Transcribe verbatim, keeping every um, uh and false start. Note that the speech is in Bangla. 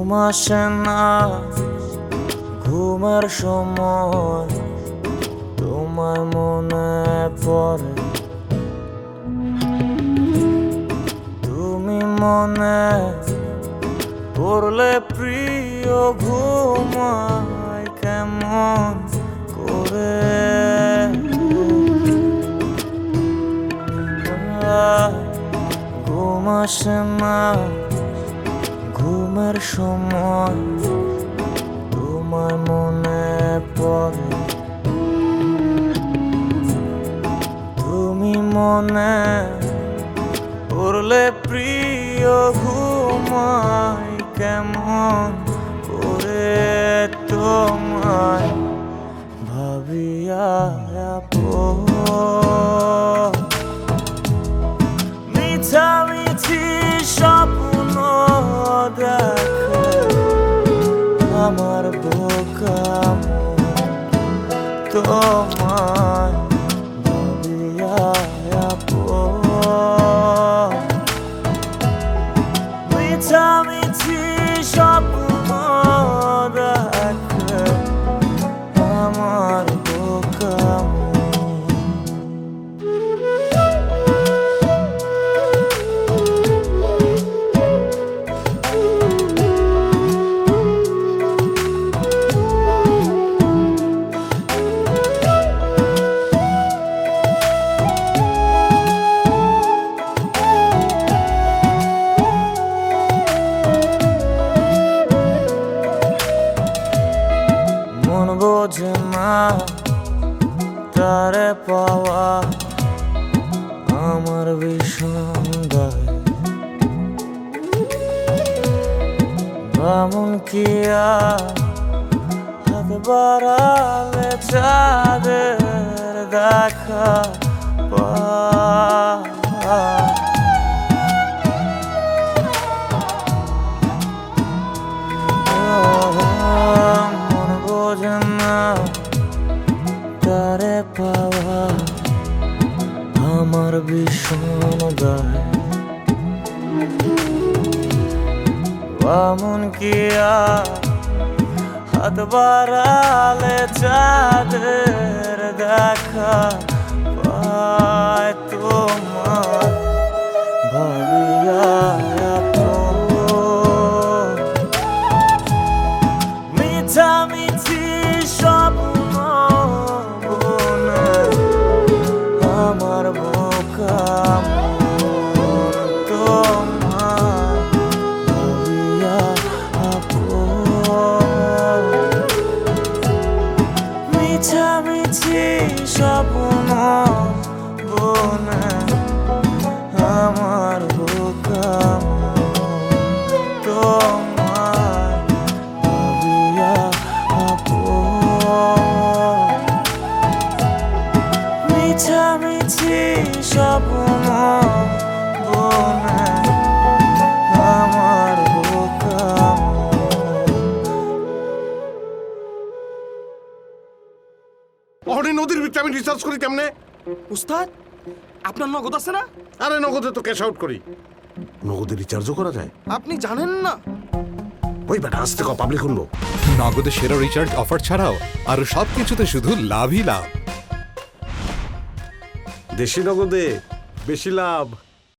ঘুম আসে না, ঘুমের সময় তোমায় মনে পড়ে। তুমি মনে পড়লে প্রিয় ঘুমায় কেমন করে। ঘুম আসে না, ঘুমের সময় তোমায় মনে পড়ে। তুমি মনে পড়লে প্রিয় ঘুমায় কেমন করে। তোমায় ভাবিয়া মিছামিছি স্বপ্ন দেখে আমার বোকা তোমায় ভাবিয়া মিছামিছি স্বপ্ন দেখে আমার বোকা। মন বোঝে না তারে পাওয়া আমার ভীষণ দায়। বামুন কিয়া হাত বাড়ালে চাঁদের দেখা পায়। তারে পাওয়া আমার ভীষণ দায়। বামুন কিয়া হাত বাড়ালে চাঁদের দেখা পায়। তোমার ভাবিয়া মিছামিছি স্বপ্ন আমার বোকা তোমার ভাবিয়া মিছামিছি স্বপ্ন বনে আমার বোকা তোমার ভাবিয়া মিছামিছি স্বপ্ন বনে আমার বোকা। অহনি নদীর ভিতরে আমি রিসার্চ করি কেমনে? উস্তাদ আপনার নগদ আছে না? আরে নগদে তো ক্যাশ আউট করি, নগদে রিচার্জও করা যায়। আপনি জানেন না? ওই বেটা আসতে ক পাবলিক শুনবো। নগদে সেরা রিচার্জ অফার ছাড়াও আরো সবকিছুতে শুধু লাভই লাভ। দেশি নগদে বেশি লাভ।